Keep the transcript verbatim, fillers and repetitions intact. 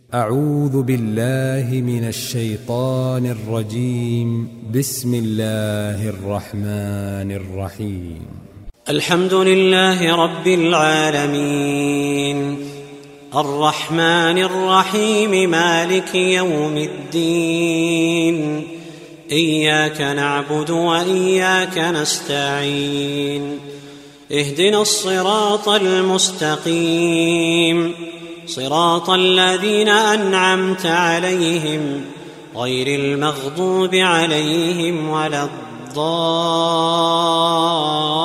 أعوذ بالله من الشيطان الرجيم. بسم الله الرحمن الرحيم. الحمد لله رب العالمين، الرحمن الرحيم، مالك يوم الدين. إياك نعبد وإياك نستعين، اهدنا الصراط المستقيم، صراط الذين أنعمت عليهم غير المغضوب عليهم ولا الضالين.